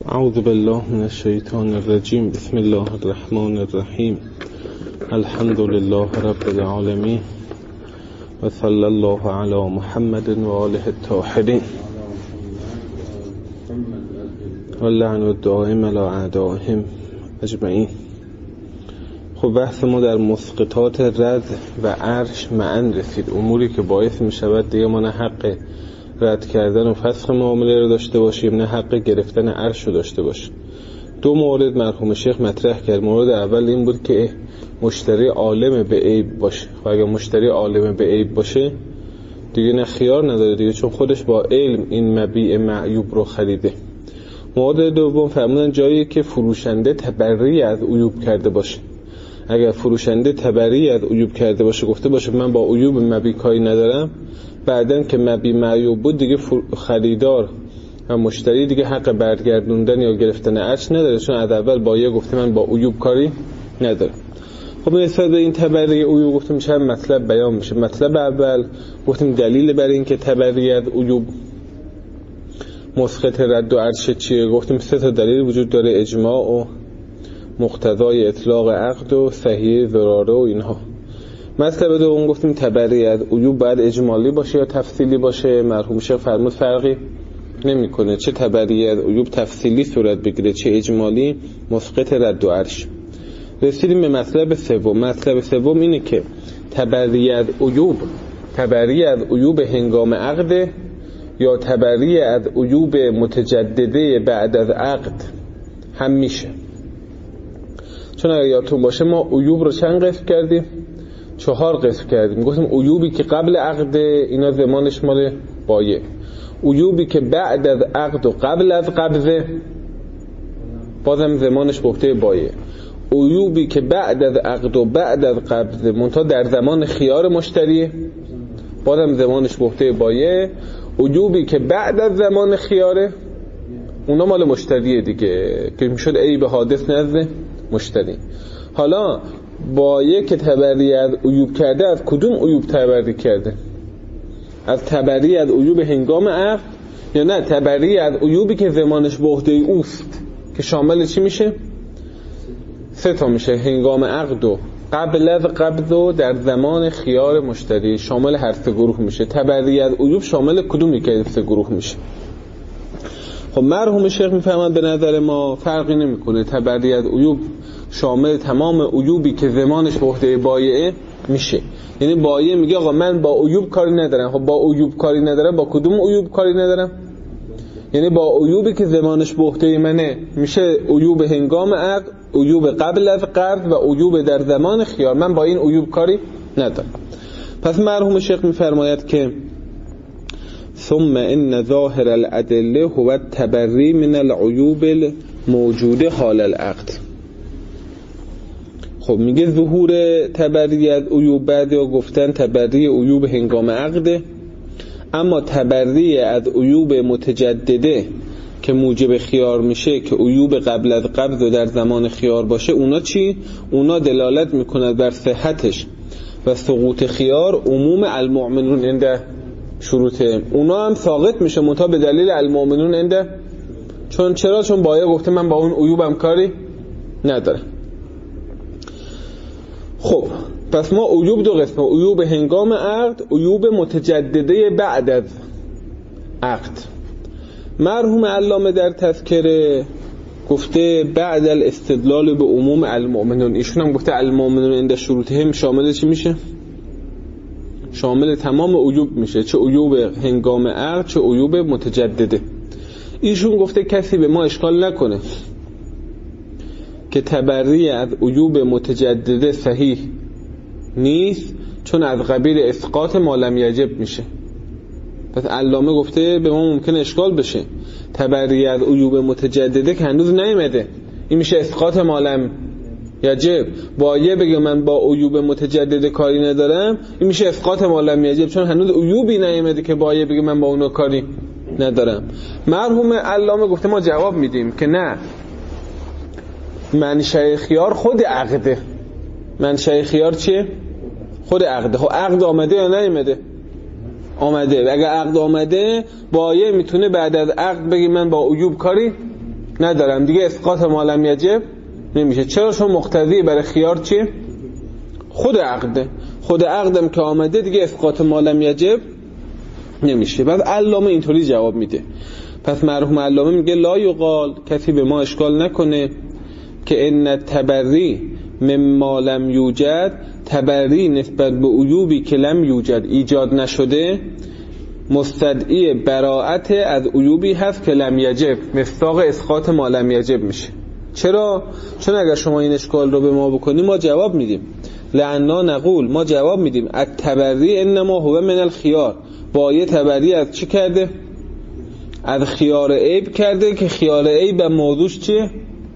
اعوذ بالله من الشیطان الرجیم. بسم الله الرحمن الرحیم. الحمد لله رب العالمین و صلی الله علی محمد و آله الطاهرین و لعن الدائم علی اعدائهم اجمعین. خب بحث ما در مسقطات رد و عرش معن رسید، اموری که باعث می شود دیگه ما نه حق رد کردن و فسخ معامله رو داشته باشیم نه حق گرفتن عرش رو داشته باشیم. دو مورد مرحوم شیخ مطرح کرد. مورد اول این بود که مشتری عالم به عیب باشه، و اگر مشتری عالم به عیب باشه دیگه نه خیار نداره دیگه، چون خودش با علم این مبیع معیوب رو خریده. مورد دوم فرمودن جایی که فروشنده تبری از عیوب کرده باشه. اگر فروشنده تبری از عیوب کرده باشه، گفته باشه من با عیوب مبیع کاری ندارم، بعدن که مبیع معیوب بود دیگه خریدار و مشتری دیگه حق برگردوندن یا گرفتن عرش نداره، چون از اول بایع گفته من با عیوب کاری ندارم. خب نسبت به این تبری عیوب گفتیم چند مطلب بیان میشه. مطلب اول گفتیم دلیل برای این که تبری از عیوب مسقط رد و عرش چیه؟ گفتیم سه تا دلیل وجود داره: اجماع و مقتضای اطلاق عقد و صحیح ضراره و اینها. مطلب دوم گفتیم تبری از عیوب باید اجمالی باشه یا تفصیلی باشه. مرحوم شیخ فرمود فرقی نمیکنه چه تبری از عیوب تفصیلی صورت بگیره چه اجمالی، مسقط رد و عرش. رسیدیم به مطلب سوم. مطلب سوم اینه که تبری از عیوب هنگام عقد یا تبری از عیوب متجدده بعد از عقد هم میشه. چون اگر یادتون باشه ما عیوب رو چند قسم کردیم؟ 4 قسم کردیم. گفتیم عیوبی که قبل عقد اینا زمانش مال بایع، عیوبی که بعد از عقد و قبل از قبضه بازم زمانش به عهده بایع، عیوبی که بعد از عقد و بعد از قبضه منتها در زمان خیار مشتری بازم زمانش به عهده بایع، عیوبی که بعد از زمان خیاره اونا مال مشتریه دیگه که میشد عیب حادث نزد مشتری. حالا بایع که تبری از عیوب کرده از کدوم عیوب تبری کرده؟ از تبری از عیوب هنگام عقد یا نه تبری از عیوبی که زمانش به عهده اوست که شامل چی میشه؟ 3 تا میشه: هنگام عقد و قبل از قبض و در زمان خیار مشتری. شامل هر 3 گروه میشه. تبری از عیوب شامل کدومی که 3 گروه میشه؟ خب مرحوم شیخ میفهمن به نظر ما فرقی نمیکنه، تبری از عیوب شامل تمام عیوبی که زمانش به عهده بایعه میشه. یعنی بایع میگه آقا من با عیوب کاری ندارم. خب با عیوب کاری ندارم، با کدوم عیوب کاری ندارم؟ یعنی با عیوبی که زمانش به عهده منه میشه عیوب هنگام عقد، عیوب قبل از قبض و عیوب در زمان خیار. من با این عیوب کاری ندارم. پس مرحوم شیخ میفرماید که ثم ان ظاهر الادله هو التبری من العیوب الموجوده حال العقد. خب میگه ظهور تبری از عیوب بعد یا گفتن تبری عیوب هنگام عقده، اما تبری از عیوب متجدده که موجب خیار میشه که عیوب قبل از قبض و در زمان خیار باشه، اونا چی؟ اونا دلالت میکند بر صحتش و سقوط خیار عموم المؤمنون عند شروطه. اونا هم ساقط میشه منتها به دلیل المؤمنون عند. چون بایع گفته من با اون عیوبم کاری ندارم. خب پس ما عیوب 2 قسمه: عیوب هنگام عقد، عیوب متجدده بعد از عقد. مرحوم علامه در تذکره گفته بعد الاستدلال به عموم المؤمنون. ایشون هم گفته المؤمنون عند شروطهم شامل چی میشه؟ شامل تمام عیوب میشه، چه عیوب هنگام عقد چه عیوب متجدده. ایشون گفته کسی به ما اشکال نکنه که تبری از عیوب متجدده صحیح نیست، چون از قبیل اسقاط ما لم یجب میشه. پس علامه گفته به ما ممکن اشکال بشه تبری از عیوب متجدده که هنوز نیامده، این میشه اسقاط ما لم یجب. بایع بگه من با عیوب متجدده کاری ندارم، این میشه اسقاط ما لم یجب، چون هنوز عیوبی نیامده که بایع بگه من با اونا کاری ندارم. مرحوم علامه گفته ما جواب میدیم که نه، منشأ خیار خود عقده. منشأ خیار چیه؟ خود عقده. خب عقد آمده یا نیامده؟ آمده. اگر عقد آمده بایع میتونه بعد از عقد بگه من با عیوب کاری ندارم دیگه اسقاط ما لم یجب نمیشه. چرا؟ چون مقتضی برای خیار چیه؟ خود عقده. خود عقدم که آمده دیگه اسقاط ما لم یجب نمیشه. بعد علامه اینطوری جواب میده. پس مرحوم علامه میگه لا یقال، کسی به ما اشکال نکنه که ان تبری مما لم یوجد، تبری نسبت به عیوبی که لم یوجد ایجاد نشده مستدعی براءت از عیوبی هست که لم یجب، مصداق اسقاط ما لم یجب میشه. چرا؟ چون اگر شما این اشکال رو به ما بکنی ما جواب میدیم لعنا نقول، ما جواب میدیم التبری انما هو من الخیار، با یه تبری از چی کرده؟ از خیار عیب کرده که خیار عیب موضوعش چیه؟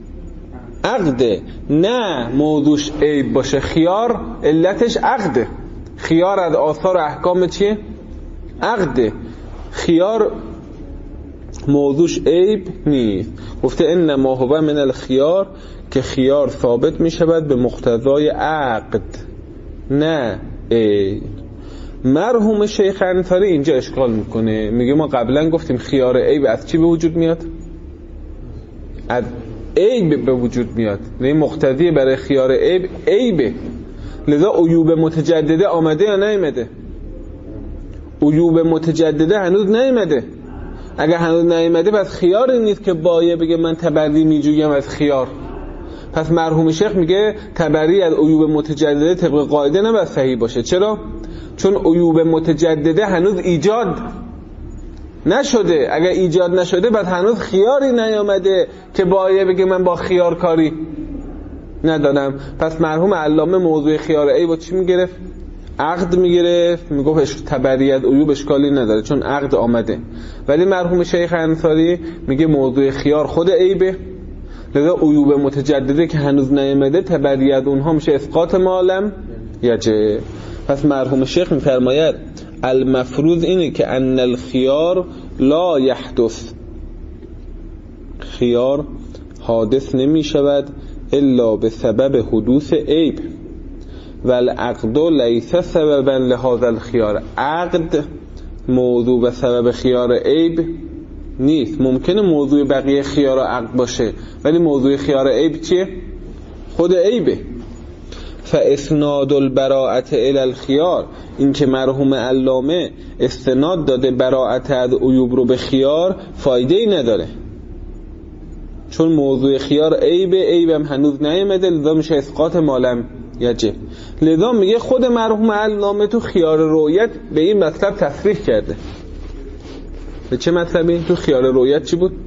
عقده. نه موضوعش عیب باشه، خیار علتش عقده. خیار از آثار احکام چیه؟ عقده. خیار موضوعش عیب نیست. گفته انما هو من الخیار، که خیار ثابت می شود به مقتضای عقد نه عیب. مرحوم شیخ انصاری اینجا اشکال میکنه، میگه ما قبلا گفتیم خیار عیب از چی به وجود میاد؟ از عیب به وجود میاد. یعنی مقتضی برای خیار عیب عیبه. لذا عیوب متجدده آمده یا نیامده؟ عیوب متجدده هنوز نیامده. اگر هنوز نیامده پس خیاری نیست که بایه بگه من تبری میجویم از خیار. پس مرحوم شیخ میگه تبری از عیوب متجدده طبق قاعده نباید صحیح باشه. چرا؟ چون عیوب متجدده هنوز ایجاد نشده. اگر ایجاد نشده بعد هنوز خیاری نیامده که بایه بگه من با خیار کاری ندارم. پس مرحوم علامه موضوع خیار عیب چی میگرفت؟ عقد میگرفت، میگفت تبری از عیوب اشکالی نداره چون عقد آمده. ولی مرحوم شیخ انصاری میگه موضوع خیار خود عیبه، لذا عیوب متجدده که هنوز نیامده تبری از اونها میشه اسقاط ما لم یجب. پس مرحوم شیخ میفرماید المفروض اینه که ان الخیار لا یحدث، خیار حادث نمی شود الا به سبب حدوث عیب و العقد لیس سببا لهذا الخیار. عقد موضوع و سبب خیار عیب نیست. ممکنه موضوع بقیه خیار و عقد باشه ولی موضوع خیار عیب چیه؟ خود عیبه. فاسناد البراءة الی الخیار، این که مرحوم علامه استناد داده براءت از عیوب رو به خیار فایده ای نداره، چون موضوع خیار عیبه، عیبم هنوز نیامده، لذا میشه اسقاط ما لم یجب. لذا میگه خود مرحوم علامه تو خیار رؤیت به این مطلب تصریح کرده. به چه مطلبی؟ تو خیار رؤیت چی بود؟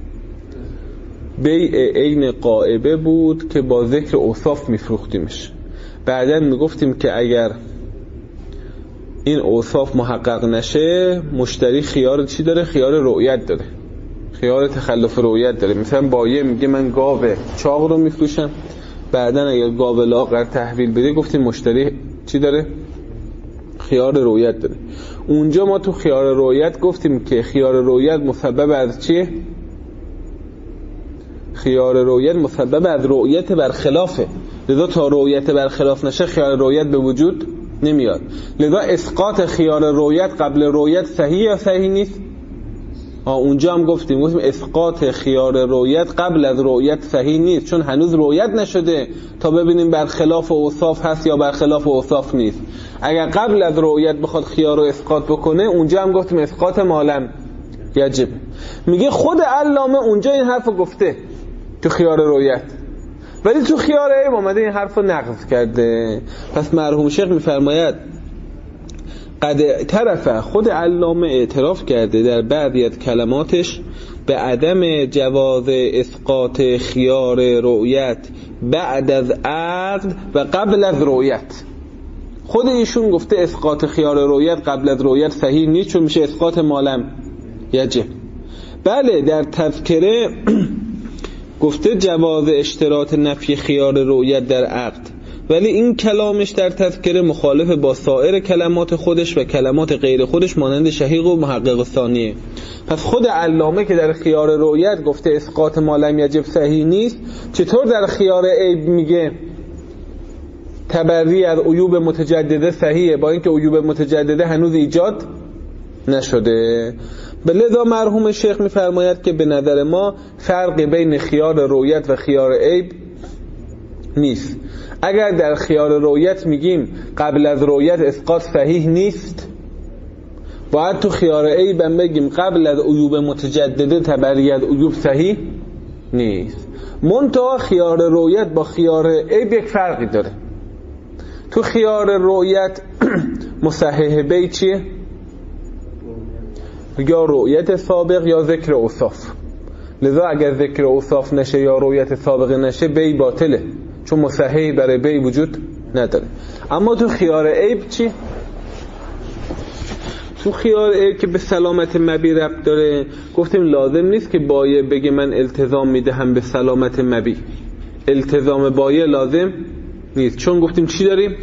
بیع عین غائبه بود که با ذکر اوصاف میفروختیمش. بعداً میگفتیم که اگر این اوصاف محقق نشه مشتری خیار چی داره؟ خیار رؤیت داره، خیار تخلف رؤیت داره. مثلا بایع میگه من گاو چاق رو میفروشم، بعداً اگر گاو لاغر تحویل بده گفتیم مشتری چی داره؟ خیار رؤیت داره. اونجا ما تو خیار رؤیت گفتیم که خیار رؤیت مسبب از چیه؟ خیار رؤیت مسبب از رؤیت برخلافه، لذا تا رؤیت برخلاف نشه خیار رؤیت به وجود نمیاد. لذا اسقاط خیار رؤیت قبل رؤیت صحیح یا صحیح نیست؟ اونجا هم گفتیم اسقاط خیار رؤیت قبل از رؤیت صحیح نیست، چون هنوز رؤیت نشده تا ببینیم برخلاف اوصاف هست یا برخلاف اوصاف نیست. اگر قبل از رؤیت بخواد خیار رو اسقاط بکنه اونجا هم گفتیم اسقاط ما لم یجب. میگه خود علامه اونجا این حرفو گفته تو خیار رؤیت، ولی تو خیار عیب اومده این حرفو نقض کرده. پس مرحوم شیخ میفرماید قد اعترف، خود علامه اعتراف کرده در بعضی از کلماتش به عدم جواز اسقاط خیار رؤیت بعد از عقد و قبل از رؤیت. خود ایشون گفته اسقاط خیار رؤیت قبل از رؤیت صحیح نیست چون میشه اسقاط ما لم یجب. بله در تذکره گفته جواز اشتراط نفی خیار رؤیت در عقد، ولی این کلامش در تذکره مخالف با سایر کلمات خودش و کلمات غیر خودش مانند شهیق و محقق ثانیه. پس خود علامه که در خیار رؤیت گفته اسقاط ما لم یجب صحیح نیست، چطور در خیار عیب میگه تبری از عیوب متجدده صحیحه با اینکه عیوب متجدده هنوز ایجاد نشده؟ لذا مرحوم شیخ میفرماید که به نظر ما فرقی بین خیار رویت و خیار عیب نیست. اگر در خیار رویت میگیم قبل از رویت اسقاط صحیح نیست، باید تو خیار عیب هم بگیم قبل از عیوب متجدده تبریت عیوب صحیح نیست. منتها خیار رویت با خیار عیب یک فرقی داره. تو خیار رویت مصحح بی چیه؟ یا رویت سابق یا ذکر اوصاف. لذا اگر ذکر اوصاف نشه یا رویت سابق نشه بی باطله، چون مصححی برای بی وجود نداره. اما تو خیار عیب چی؟ تو خیار عیب که به سلامت مبی ربط داره، گفتیم لازم نیست که بایع بگه من التزام میدهم به سلامت مبی. التزام بایع لازم نیست، چون گفتیم چی داریم؟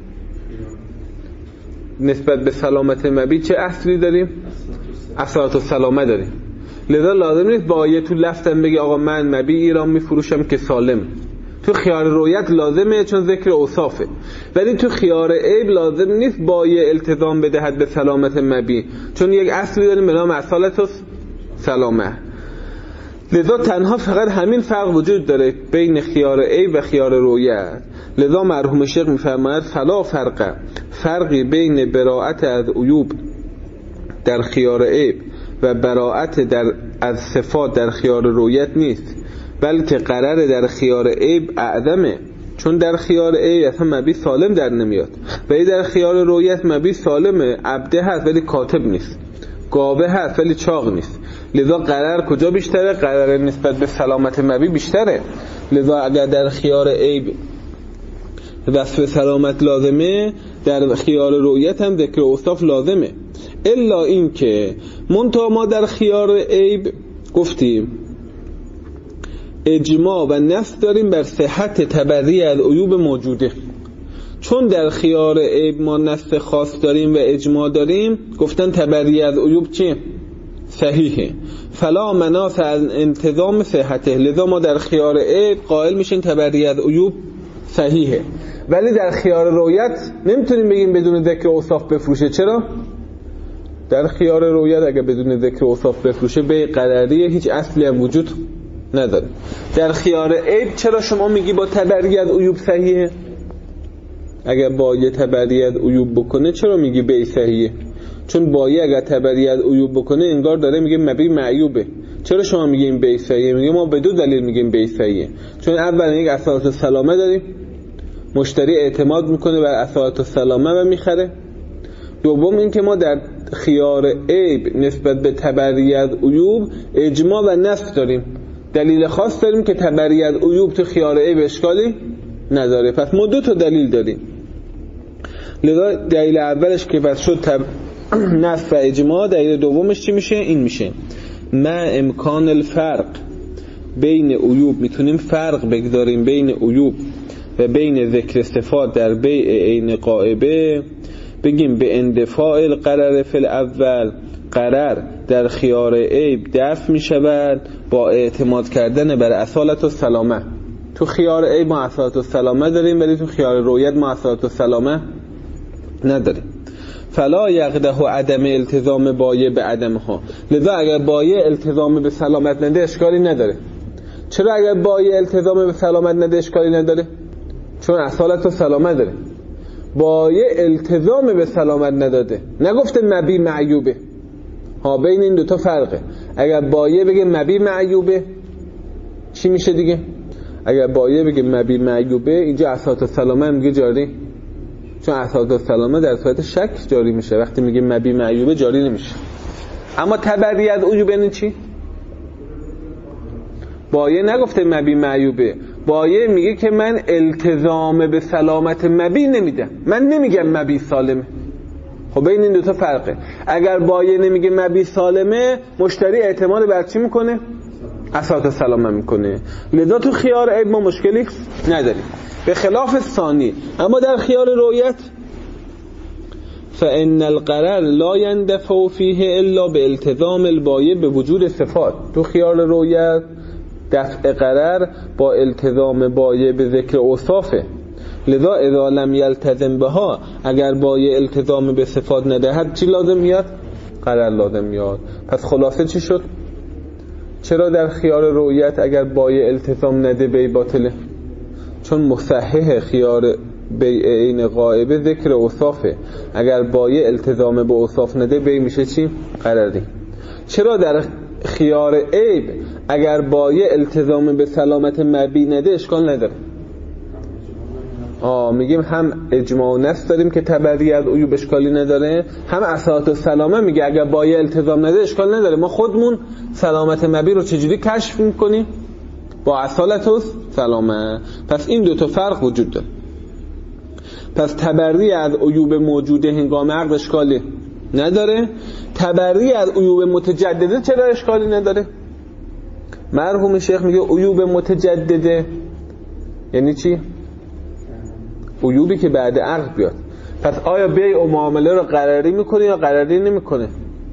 نسبت به سلامت مبی چه اصلی داریم؟ اصالت و سلامه داریم. لذا لازم نیست بایع تو لفتم بگه آقا من مبی ایران میفروشم که سالم. تو خیار رویت لازمه چون ذکر اوصافه، ولی تو خیار عیب لازم نیست بایع التزام بدهد به سلامت مبی، چون یک اصلی داریم به نام اصالت و سلامه. لذا تنها فقط همین فرق وجود داره بین خیار عیب و خیار رویت. لذا مرحوم شیخ میفرماید فلا فرقی بین براءت از عیوب در خیار عیب و براءت از صفات در خیار رویت نیست، بلکه قرار در خیار عیب اعظمه، چون در خیار عیب اصلا مبی سالم در نمیاد، ولی در خیار رویت مبی سالمه، عبده هست ولی کاتب نیست، گاوه هست ولی چاق نیست. لذا قرار کجا بیشتره؟ قرار نسبت به سلامت مبی بیشتره. لذا اگر در خیار عیب وصف سلامت لازمه، در خیار رویت هم ذکر اوصاف لازمه. الا این که منتها ما در خیار عیب گفتیم اجماع و نص داریم بر صحت تبری از عیوب موجوده. چون در خیار عیب ما نص خاص داریم و اجماع داریم، گفتن تبری از عیوب چیه؟ صحیحه. فلا مناص از انتظام صحته. لذا ما در خیار عیب قائل میشیم تبری از عیوب صحیحه، ولی در خیار رویت نمیتونیم بگیم بدون ذکر اوصاف بفروشه. چرا؟ در خیار رویت اگر بدون ذکر اوصاف بفروشه به قرریه، هیچ اصلی هم وجود نداره. در خیار عیب چرا شما میگی با تبری از عیوب صحیحه؟ اگر بایع تبری از عیوب بکنه چرا میگی بی صحیحه؟ چون بایع اگر تبری از عیوب بکنه انگار داره میگه مبی معیوبه. چرا شما میگیم بی صحیحه؟ میگه ما به دو دلیل میگیم بی صحیحه. چون اول یک اصالت السلامه داریم، مشتری اعتماد میکنه بر اصالت السلامه و میخره. دوم این که ما در خیار عیب نسبت به تبری از عیوب اجماع و نص داریم، دلیل خاص داریم که تبری از عیوب تو خیار عیب اشکالی نداره. پس ما دو تا دلیل داریم. لذا دلیل اولش که پس شد نص و اجماع، دلیل دومش چی میشه؟ این میشه ما امکان الفرق بین عیوب، میتونیم فرق بگذاریم بین عیوب و بین ذکر صفات در بیع عین غائبه، بگیم به اندفاع القرار فی الاول، قرار در خیار عیب دفع می شود با اعتماد کردن بر اصالت و سلامه. تو خیار عیب ما اصالت و سلامه داریم، ولی تو خیار رویت ما اصالت و سلامه نداریم. فلا یقده عدم التزام بایع به عدمها. لذا اگر بایع التزام به سلامت نده اشکالی نداره. چرا اگر بایع التزام به سلامت نده اشکالی نداره؟ چون اصالت و سلامه داره. بایع التزام به سلامت نداده، نگفته مبی معیوبه. ها، بین این دوتا فرقه. اگر بایع بگه مبی معیوبه چی میشه دیگه؟ اگر بایع بگه مبی معیوبه، اینجا اصالت و سلامه میگه جاری، چون اصالت و سلامه در صورت شک جاری میشه. وقتی میگه مبی معیوبه جاری نمیشه. اما تبری از عیوب یعنی چی؟ بایع نگفته مبی معیوبه، بایع میگه که من التزام به سلامت مبی نمیدم، من نمیگم مبی سالمه. خب بین این دوتا فرقه. اگر بایع نمیگه مبی سالمه، مشتری اعتماد بر چی میکنه؟ اصالت سلامه میکنه. لذا تو خیار عیب ما مشکلی نداریم، به خلاف ثانی. اما در خیار رویت فإن القرار لا يندفع فيه الا بالتزام البایع به وجود صفات. تو خیار رویت دفع قرار با التزام بایع به ذکر اوصافه. لذا اذا لم یلتزم بها، اگر بایع التزام به صفات ندهد چی لازم میاد؟ قرار لازم میاد. پس خلاصه چی شد؟ چرا در خیار رؤیت اگر بایع التزام نده بی باطله؟ چون مصحح خیار بیع عین غائبه ذکر اوصافه، اگر بایع التزام به اوصاف نده بی میشه چی؟ قراری. چرا در خیار عیب اگر بایع التزام به سلامت مبی نده اشکال نداره؟ میگیم هم اجماع نص داریم که تبری از عیوب اشکالی نداره، هم اصالت السلامه میگه اگر بایع التزام نده اشکال نداره. ما خودمون سلامت مبی رو چجوری کشف میکنیم؟ با اصالت السلامه. پس این دو تا فرق وجود داره. پس تبری از عیوب موجوده هنگام عقد اشکالی نداره. تبری از عیوب متجدده چرا اشکالی نداره؟ مرحوم شیخ میگه عیوب متجدده یعنی چی؟ عیوبی که بعد عقد بیاد. پس آیا بیع و معامله رو قراری میکنه یا قراری نمیکنه؟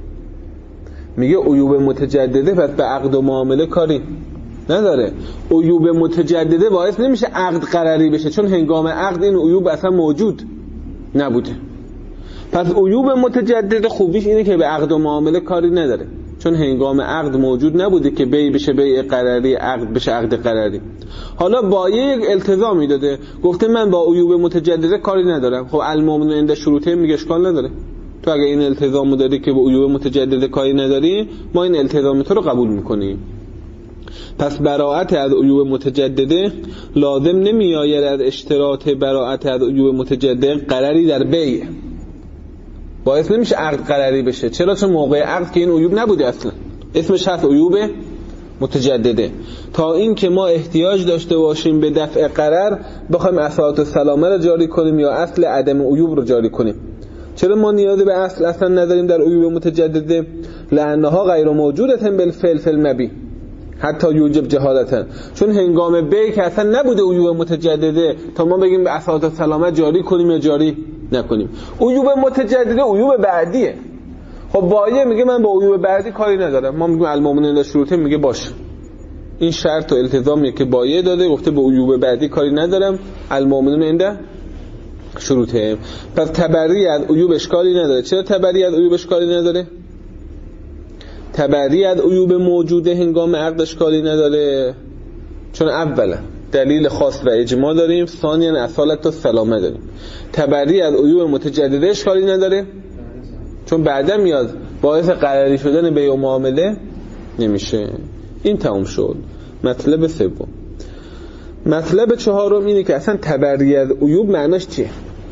میگه عیوب متجدده پس به عقد و معامله کاری نداره. عیوب متجدده باعث نمیشه عقد قراری بشه، چون هنگام عقد این عیوب اصلا موجود نبوده. پس عیوب متجدده خوبیش اینه که به عقد و معامله کاری نداره، چون هنگام عقد موجود نبوده که بیع بشه بیع قراری، عقد بشه عقد قراری. حالا بایع یک التزامی داده، گفته من با عیوب متجدده کاری ندارم. خب المؤمن عند شروطه میگه اشکال نداره. تو اگه این التزامو داری که با عیوب متجدده کاری نداری، ما این التزام تو رو قبول میکنیم. پس براءت از عیوب متجدده لازم نمیآید از اشتراط براءت از عیوب متجدده قراری در بیع. باعث نمیشه عقد قراری بشه. چرا؟ چون موقع عقد که این عیوب نبوده اصلا. اسمش هست عیوب متجدده. تا این که ما احتیاج داشته باشیم به دفع قرار بخوایم اصالت السلامه رو جاری کنیم یا اصل عدم عیوب رو جاری کنیم. چرا ما نیاز به اصل اصلا نداریم در عیوب متجدده؟ لانها غیر موجودة بالفعل فی المبی حتی یوجب جهالتا. چون هنگام بیع که اصلا نبوده عیوب متجدده تا ما بگیم به اصالت السلامه جاری کنیم یا جاری نکنیم. عیوب متجدده عیوب بعدیه. خب بایع میگه من با عیوب بعدی کاری ندارم. ما میگیم المؤمن عند شروطه، میگه باشه. این شرط و التزامیه که بایع داده، گفته با عیوب بعدی کاری ندارم. المؤمن عند شروطه. پس تبری از عیوب اشکالی نداره. چرا تبری از عیوب اشکالی نداره؟ تبری از عیوب موجوده هنگام عقد اشکالی نداره، چون اولا دلیل خاص و اجماع داریم، ثانیا اصالت و سلامه داریم. تبری از عیوب متجدده اشکالی نداره چون بعدا میاد باعث قراری شدن بیع و معامله نمیشه. این تموم شد. مطلب سوم. مطلب چهارم اینه که اصلا تبری از عیوب معناش چیه؟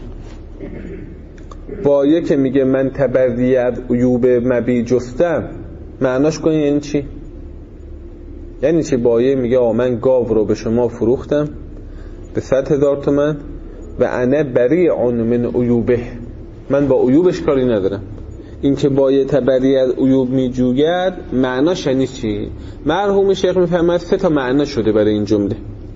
بایع که میگه من تبری از عیوب مبی جستم معناش کنی یعنی چی؟ یعنی چی بایع میگه من گاو رو به شما فروختم به 100,000 تومان و انا بریء من عیوبه، من با عیوبش کاری ندارم. این که بایع تبری از عیوب میجوید معناش یعنی چی؟ مرحوم شیخ میفهمد 3 تا معنا شده برای این جمله.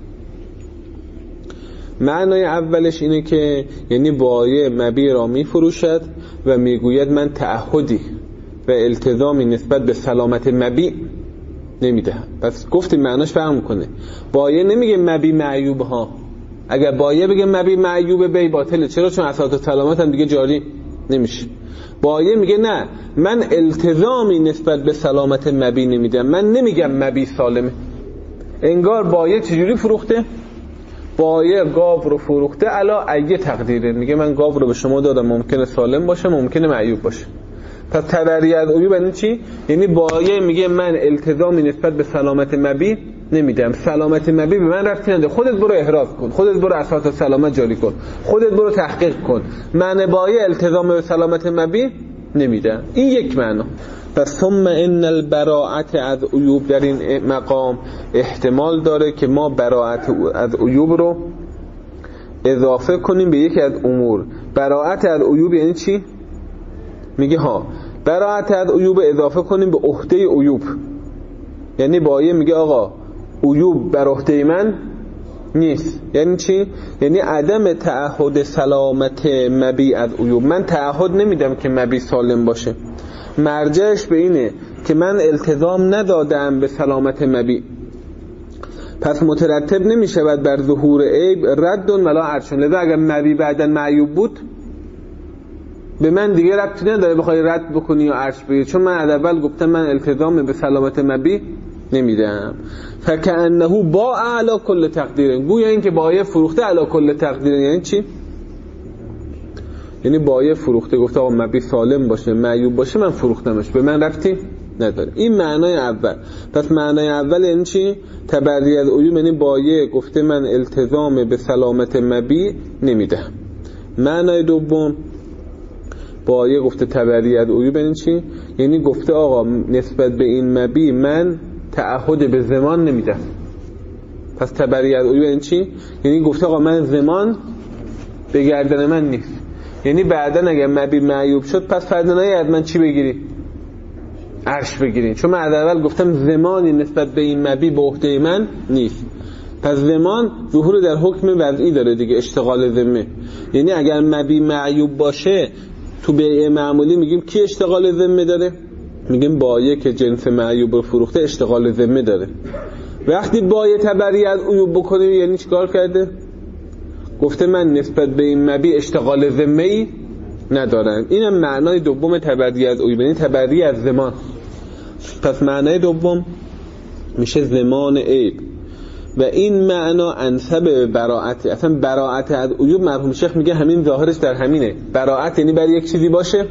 معنای اولش اینه که یعنی بایع مبیع را میفروشد و میگوید من تعهدی و التزامی نسبت به سلامت مبیع نمیدهم. پس گفتیم معناش فرق میکنه. بایع نمیگه مبیع معیوب ها. اگر بایع بگه مبیع معیوب بیع باطله. چرا؟ چون اصالت سلامت هم دیگه جاری نمیشه. بایع میگه نه، من التزامی نسبت به سلامت مبیع نمیدم، من نمیگم مبیع سالمه. انگار بایع چجوری فروخته؟ بایع گاو رو فروخته علا ای تقدیره، میگه من گاو رو به شما دادم، ممکنه سالم باشه ممکنه معیوب باشه. پس تبری از عیوب یعنی چی؟ یعنی بایع میگه من التزامی نسبت به سلامت مبیع نمیدم، سلامت مبیع به من ربطی نداره، خودت برو احراز کن، خودت برو اصالت سلامت جاری کن، خودت برو تحقیق کن. من بایع التزام به سلامت مبیع نمیدم. این یک معنا. پس ثم ان البراءت از عیوب در این مقام احتمال داره که ما براءت از عیوب رو اضافه کنیم به یکی از امور. براءت از عیوب یعنی چی؟ میگه براءت از عیوب اضافه کنیم به عهده عیوب. یعنی بایع میگه آقا عیوب بر عهده من نیست. یعنی چی؟ یعنی عدم تعهد سلامت مبیع از عیوب. من تعهد نمیدم که مبیع سالم باشه، مرجعش به اینه که من التزام ندادم به سلامت مبیع. پس مترتب نمیشود بر ظهور عیب رد ولا عرشون. لذا اگر مبیع بعدن معیوب بود به من دیگه ربطی نداره بخوای رد بکنی یا عرش بگیری، چون من از اول گفتم من التزام به سلامت مبی نمیدم. فکأنه با اعلی کل تقدیر، گویا این که بایه فروخته اعلی کل تقدیر. یعنی چی؟ یعنی بایه فروخته گفته آقا مبی سالم باشه معیوب باشه من فروختمش، به من ربطی نداره. این معنای اول. پس معنای اول یعنی چی؟ تبری از عیوب، یعنی بایه گفته من التزام به سلامت مبی نمیدم. معنای دوم بایه گفته تبری از عیوب یعنی چی؟ یعنی گفته آقا نسبت به این مبی من تعهد به زمان نمیدم. پس تبری از عیوب یعنی چی؟ یعنی گفته آقا من زمان به گردن من نیست. یعنی بعدن اگر مبی معیوب شد پس فردا نیاد من چی بگیری؟ عرش بگیرین، چون من از اول گفتم زمانی نسبت به این مبی به عهده من نیست. پس زمان ظهور در حکم وضعی داره دیگه، اشتغال ذمه. یعنی اگر مبی معیوب باشه تو بیع معمولی میگیم کی اشتغال ذمه داره؟ میگیم بایه که جنس معیوب رو فروخته اشتغال ذمه داره. وقتی بایه تبری از عیوب بکنه یعنی چیکار کرده؟ گفته من نسبت به این مبی اشتغال ذمه‌ای ندارم. اینم معنای دوم تبری از عیوب، یعنی تبری از زمان. پس معنای دوم میشه زمان عیب و این معنا انسب براعت. اصلا براعت از عیوب مرحوم شیخ میگه همین ظاهرش در همینه. براعت یعنی برای یک چیزی باشه،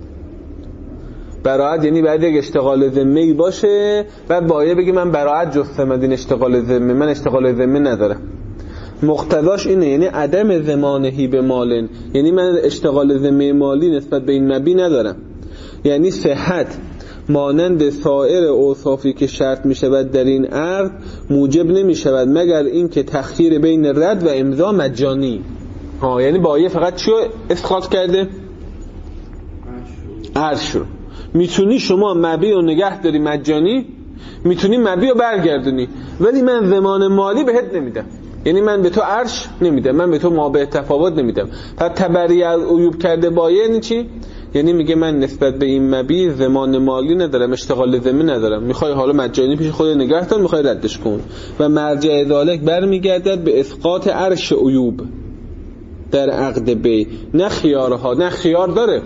براعت یعنی بعد یک اشتغال ذمه‌ای باشه و بایه بگه من براعت جستم از این اشتغال ذمه، من اشتغال ذمه ندارم. مقتضاش اینه، یعنی عدم زمانهی به مالن، یعنی من اشتغال ذمه مالی نسبت به این مبی ندارم. یعنی صحت مانند سایر اوصافی که شرط می شود در این عقد موجب نمی شود مگر این که تخییر بین رد و امضا مجانی. یعنی بایه فقط چیو اسقاط کرده؟ عرش رو. میتونی شما مبی رو نگه داری مجانی، میتونی مبی رو برگردونی، ولی من زمان مالی بهت نمیدم. یعنی من به تو عرش نمیدم، من به تو مابع تفاوت نمیدم. پس تبری از عیوب کرده بایه یعنی چی؟ یعنی میگه من نسبت به این مبی زمان مالی ندارم، اشتغال ذمه ندارم. میخوای حالا مجانی پیش خود نگه دار، میخوای ردش کن. و مرجع ذالک برمیگردد به اسقاط عرش عیوب در عقد بی، نه خیارها. نه خیار داره،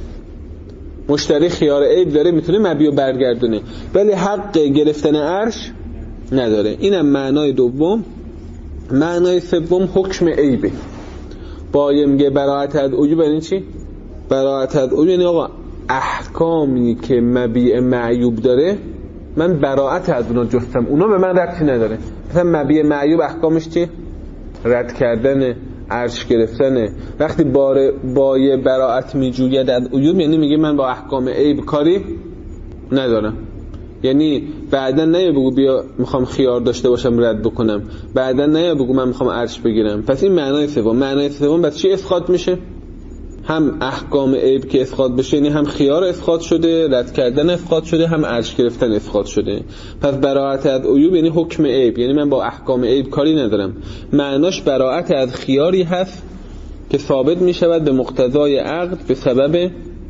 مشتری خیار عیب داره، میتونه مبی رو برگردونه، ولی حق گرفتن عرش نداره. اینم معنای دوم. معنای سوم حکم عیبه. بایه میگه براعت از عیوب یعنی چی؟ براعت از عیوب یعنی آقا احکامی که مبیع معیوب داره من براعت از اونا جستم، اونا به من ربطی نداره. مثلا مبیع معیوب احکامش چی؟ رد کردن، عرش گرفتن. وقتی بایه براعت میجوید از عیوب یعنی میگه من با احکام عیب کاری ندارم. یعنی بعدن نیا بگو بیا میخوام خیار داشته باشم رد بکنم، بعدن نیا بگو من میخوام عرش بگیرم. پس این معنای سوم. معنای سوم بس چی اسقاط میشه؟ هم احکام عیب که اسقاط بشه، یعنی هم خیار اسقاط شده، رد کردن اسقاط شده، هم عرش گرفتن اسقاط شده. پس براعت از عیوب یعنی حکم عیب، یعنی من با احکام عیب کاری ندارم. معناش براعت از خیاری هست که ثابت میشود به مقتضای عقد به سبب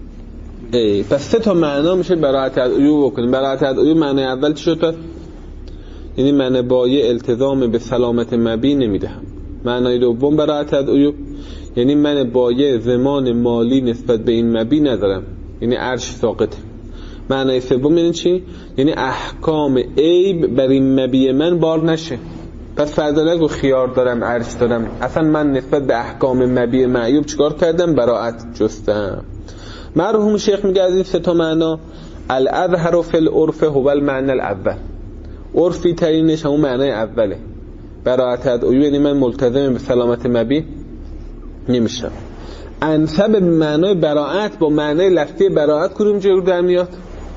پس سه تا معنا میشه براعت از عیوب بکنیم. براعت از عیوب معنی اول چی شد؟ یعنی من بایه التزام به سلامت مبی نمیدهم. معنی دوم براعت از عیوب یعنی من بایه زمان مالی نسبت به این مبی ندارم، یعنی عرش ساقطه. معنی سوم یعنی چی؟ یعنی احکام عیب بر این مبی من بار نشه. پس فردا نگو خیار دارم، عرش دارم، اصلا من نسبت به احکام مبی معیوب چیکار کردم؟ براعت جستم. مرحوم شیخ میگه از این سه تا معنا الاظهر فی العرف هو المعنى الاول. عرفی ترینش همون معنای اوله. براعت از عیوب یعنی من ملتزم به سلامت مبی نمیشم. انسب به معنای براعت با معنای لفظی براعت کدوم جور در میاد؟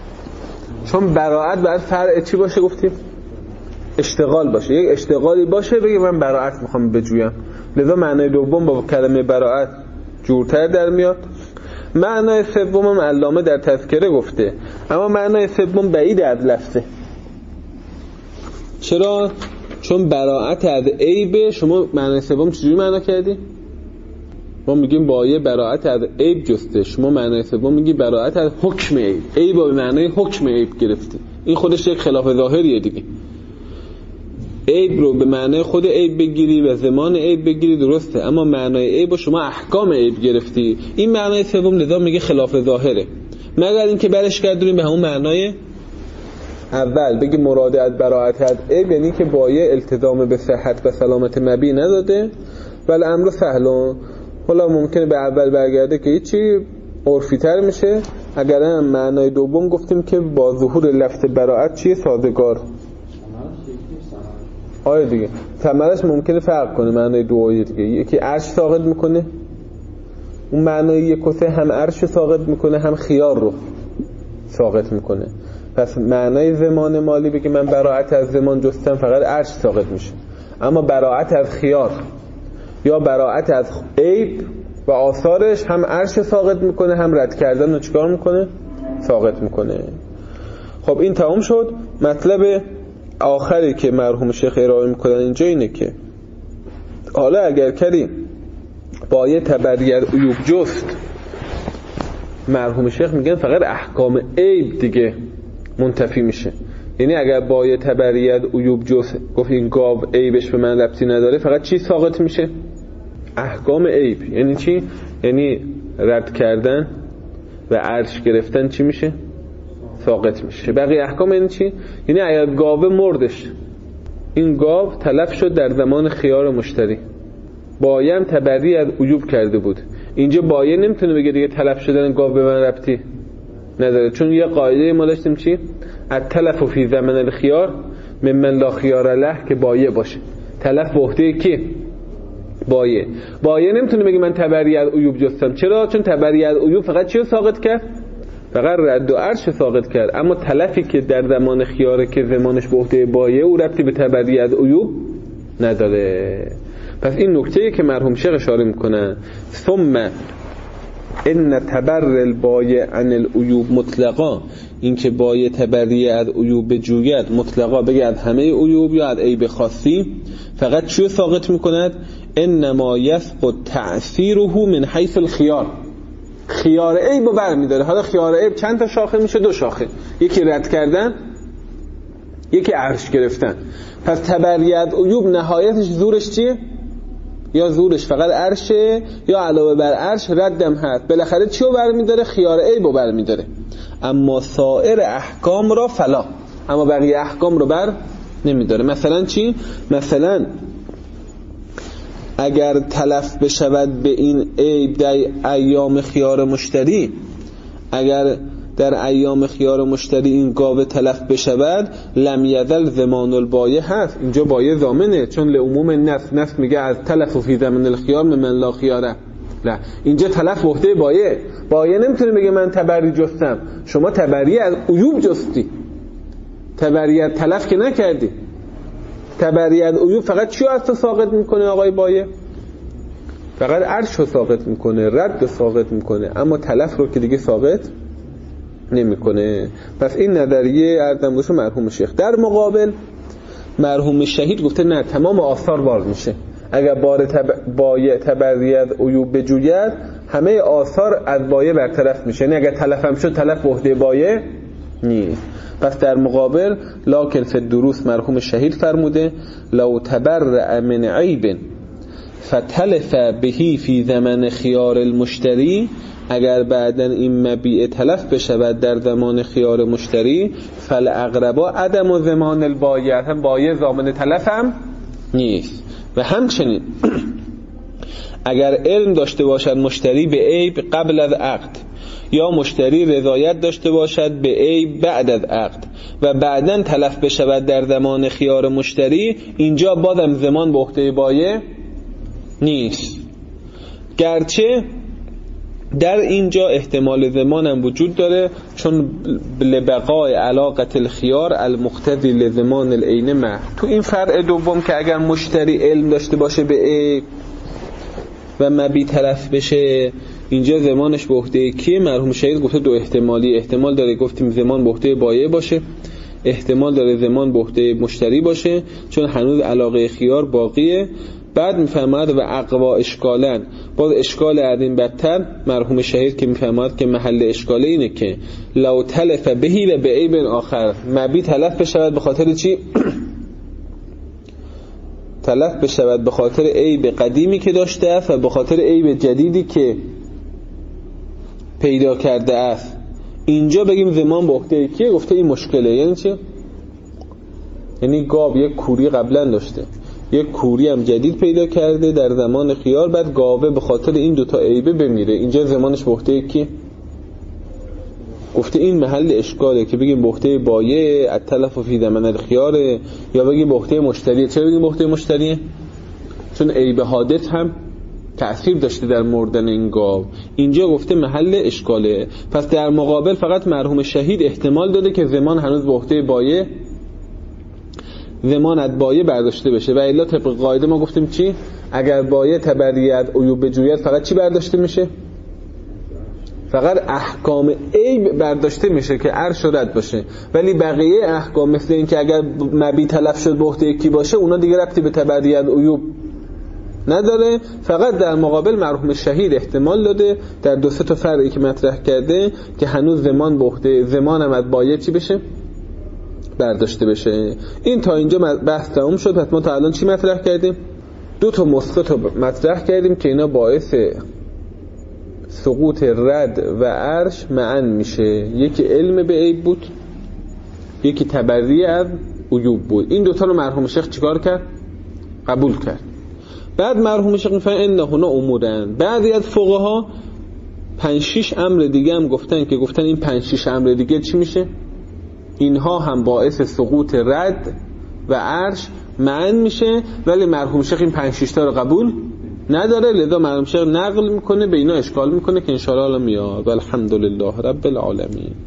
چون براعت باید فرع چی باشه گفتیم؟ اشتغال باشه. یک اشتغالی باشه بگه من براعت میخوام بجویم، لذا معنای دوم با کلمه براعت جورتر در میاد. معنای سوم علامه در تذکره گفته، اما معنای سوم بعید از لفظه. چرا؟ چون براعت از عیب. شما معنای سوم چجوری معنا کردی؟ ما میگیم بایه براعت از عیب جسته، شما معنای سوم میگی براعت از حکم عیب. عیب به معنای حکم عیب گرفتی. این خودش یک خلاف ظاهریه دیگه. عیب رو به معنای خود عیب بگیری و زمان عیب بگیری درسته، اما معنای عیب رو شما احکام عیب گرفتی. این معنای سوم لذا میگه خلاف ظاهره، مگر اینکه برش گردونیم به همون معنای اول، بگی مراد از براءت از عیب یعنی که بایع التزام به صحت و سلامت مبیع نداده، ولی امر سهل. حالا ممکنه به اول برگرده که هیچی عرفی تر میشه. اگر هم معنای دوم گفتیم که با ظهور لفظ براءت چیه سازگار. آره دیگه ثمرش ممکنه فرق کنه معنای دویی دیگه، یکی عرش ساقط میکنه، اون معنای یک و سه هم عرش ساقط میکنه هم خیار رو ساقط میکنه. پس معنای زمان مالی بگی من براءت از زمان جستم فقط عرش ساقط میشه، اما براءت از خیار یا براءت از عیب و آثارش هم عرش ساقط میکنه هم رد کردن رو چیکار میکنه؟ ساقط میکنه. خب این تمام شد. مطلب آخری که مرحوم شیخ ارائه میکنن اینجا اینه که حالا اگر کردیم بایع تبریت عیوب جست، مرحوم شیخ میگن فقط احکام عیب دیگه منتفی میشه. یعنی اگر بایع تبریت عیوب جست گفت این گاو عیبش به من ربطی نداره، فقط چی ساقط میشه؟ احکام عیب. یعنی چی؟ یعنی رد کردن و عرش گرفتن چی میشه؟ ساقط میشه. بقیه احکام یعنی چی؟ یعنی اگر گاو مردش، این گاو تلف شد در زمان خیار مشتری، بایع هم تبریت عیوب کرده بود، اینجا بایع نمیتونه بگه دیگه تلف شدن گاو به من ربطی نداره، چون یه قاعده ما داشتیم چی؟ التلف فی زمن الخیار ممن لا خیار له، که بایع باشه. تلف به عهده کی؟ بایع نمیتونه بگه من تبریت عیوب جستم. چرا؟ چون تبریت عیوب فقط چی رو ساقط کرد؟ فقط رد و عرش ساقط کرد، اما تلفی که در زمان خیاره که زمانش به عهده بایع او ربطی به تبریت عیوب نداره. پس این نکته‌ای که مرحوم شیخ اشاره میکنن، ثم ان تبر البایع عن العیوب مطلقا، این که بایع تبری از عیوب بجوید مطلقا، بگه از همه عیوب یا از عیب خاصی، فقط چیو ساقط میکند؟ انما یسقط تأثیره من حیث الخیار، خیار عیب رو برمیداره. حالا خیار عیب چند تا شاخه میشه؟ 2 شاخه، یکی رد کردن یکی عرش گرفتن. پس تبریت عیوب نهایتش زورش چیه؟ یا زورش فقط عرشه یا علاوه بر عرش ردم هست. بالاخره چی رو برمیداره؟ خیار عیب رو برمیداره. اما سایر احکام را فلا، اما بقیه احکام رو بر نمیداره. مثلا چی؟ مثلا اگر تلف بشود به این عیب در ایام خیار مشتری، اگر در ایام خیار مشتری این گاو تلف بشود، لم یزل ضمان البایع هست، اینجا بایع ضامنه، چون لعموم نص میگه از تلف فی زمن الخیار من لا خیاره. لا، اینجا تلف به عهده بایع نمیتونه بگه من تبری جستم. شما تبری از عیوب جستی، تبری تلف که نکردی. تبری از عیوب فقط چیو از تو ساقط میکنه آقای بایع؟ فقط عرش رو ساقط میکنه، رد رو ساقط میکنه، اما تلف رو که دیگه ساقط نمیکنه. پس این نظریه ارزم بشه مرحوم شیخ. در مقابل مرحوم شهید گفته نه، تمام آثار بار میشه. اگر بایع تبریت عیوب بجوید، همه آثار از بایع برطرف میشه. یعنی اگر تلف هم شد، تلف به عهده بایع نیست. پس در مقابل لکن فی الدروس مرحوم شهید فرموده لو تبرأ من عیب فتلف بهی فی زمن خیار المشتری، اگر بعدن این مبیع تلف بشود در زمان خیار مشتری، فالاقربا عدم ضمان البایع، هم بایع ضامن تلف هم نیست. و همچنین اگر علم داشته باشد مشتری به عیب قبل از عقد، یا مشتری رضایت داشته باشد به عیب بعد از عقد و بعدن تلف بشود در زمان خیار مشتری، اینجا بازم ضمان به عهده بایع نیست. گرچه در اینجا احتمال ضمان هم وجود داره، چون لبقای علاقت الخیار المقتضی لضمان العین مع. تو این فرع دوم که اگر مشتری علم داشته باشه به عیب و مبیع تلف بشه، اینجا ضمانش به عهده کیه؟ مرحوم شهید گفته 2 احتمالی. احتمال داره گفتیم ضمان به عهده بایع باشه، احتمال داره ضمان به عهده مشتری باشه، چون هنوز علاقه خیار باقیه. بعد میفرماید و اقوا اشکالن، باز اشکال از این بدتر مرحوم شهید که میفرماید که محل اشکاله اینه که لو تلف بهی و به عیب آخر، مبیع تلف بشود به خاطر چی؟ تلف بشود به خاطر عیب قدیمی که داشته است و به خاطر عیب جدیدی که پیدا کرده است. اینجا بگیم زمان به عهده کیه؟ گفته این مشکله. یعنی چی؟ یعنی گاو یک کوری قبلا داشته، یک کوری هم جدید پیدا کرده در زمان خیار، بعد گاوه به خاطر این دوتا عیبه بمیره. اینجا زمانش به عهده کی؟ گفته این محل اشکاله که بگیم به عهده بایع التلف فی زمن الخیاره یا بگیم به عهده مشتریه. چرا بگیم به عهده مشتریه؟ چون عیب حادث هم تأثیر داشته در مردن این گاو. اینجا گفته محل اشکاله. پس در مقابل فقط مرحوم شهید احتمال داده که زمان هنوز به عهده بایع، زمان از بایع برداشته بشه. و الا طبق قاعده ما گفتیم چی؟ اگر بایع تبریت عیوب بجوید فقط چی برداشته میشه؟ فقط احکام عیب برداشته میشه که عرش رد باشه، ولی بقیه احکام مثل این که اگر مبی تلف شد به عهده کی باشه اونا دیگه ربطی به تبریت عیوب نداره. فقط در مقابل مرحوم شهید احتمال داده در دو سه تا فرعی که مطرح کرده که هنوز زمان به عهده، زمان هم از بایع چی بشه؟ برداشته بشه. این تا اینجا بحث تموم شد. پس ما تا الان چی مطرح کردیم؟ دو تا مسقط مطرح کردیم که اینا باعث سقوط رد و عرش معا میشه. یکی علم به عیب بود، یکی تبری از عیوب بود. این دوتا رو مرحوم شیخ چیکار کرد؟ قبول کرد. بعد مرحوم شیخ میفرماید ان هنا امورن. بعضی از فقها 5-6 امر دیگه هم گفتن که گفتن این 5-6 امر دیگه چی میشه؟ اینها هم باعث سقوط رد و عرش معا میشه، ولی مرحوم شیخ این 5-6 تا رو قبول نداره. لذا مرحوم شیخ نقل میکنه، به اینا اشکال میکنه که انشاءالله میاد. والحمدلله رب العالمین.